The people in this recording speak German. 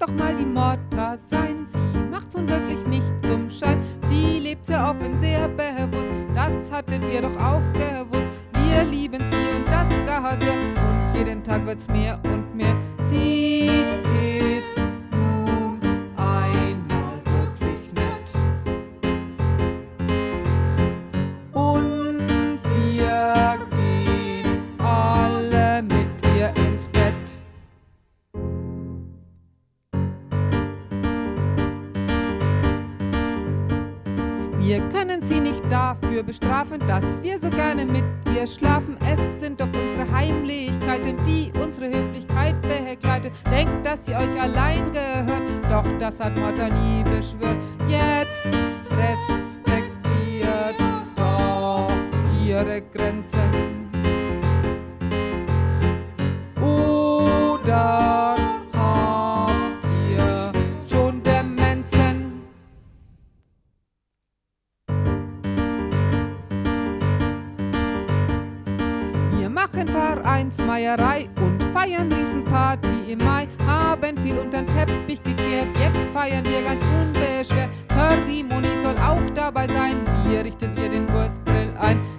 doch mal die Morta sein. Sie macht's nun wirklich nicht zum Schein. Sie lebt sehr offen, sehr bewusst. Das hattet ihr doch auch gewusst. Wir lieben sie und das gar sehr. Und jeden Tag wird's mehr und mehr. Sie ist nun einmal wirklich nett. Und wir gehen alle mit ihr ins Bett. Wir können sie nicht dafür bestrafen, dass wir so gerne mit ihr schlafen. Es sind doch unsere Heimlichkeiten, die unsere Höflichkeit begleiten. Denkt, dass sie euch allein gehört, doch das hat Morta nie beschwört. Jetzt respektiert doch ihre Grenzen. Oder habt ihr schon Demenzen? Wir machen Vereinsmeierei und feiern Riesenparty im Mai. Haben viel untern Teppich gekehrt, jetzt feiern wir ganz unbeschwert. Currymoni soll auch dabei sein, wir richten ihr den Wurstgrill ein.